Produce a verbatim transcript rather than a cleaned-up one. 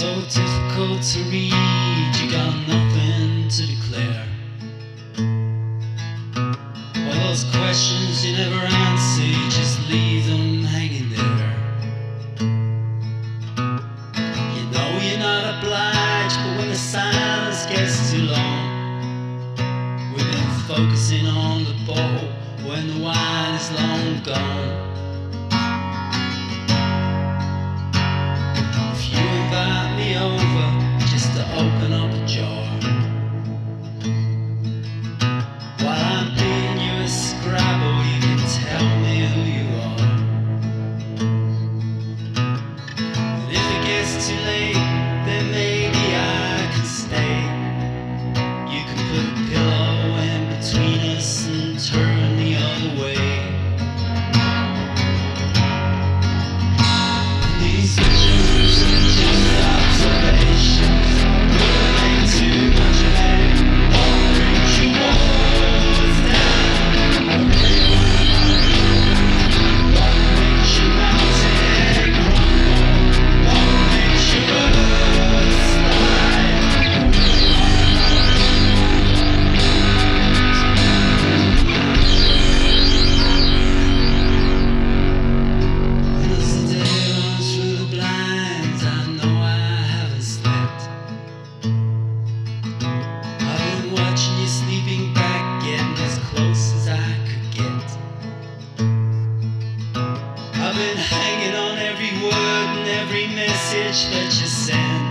so difficult to read, you got nothing to declare. All those questions you never answer, you just leave them hanging there. You know you're not obliged, but when the silence gets too long, we've been focusing on the bowl when the wine is long gone. Over just to open up a jar, while I'm being you a Scrabble, you can tell me who you are. And if it gets too late, then maybe I can stay. You can put a pillow in between us and turn the other way. And these visions are just observations. I've been hanging on every word and every message that you send.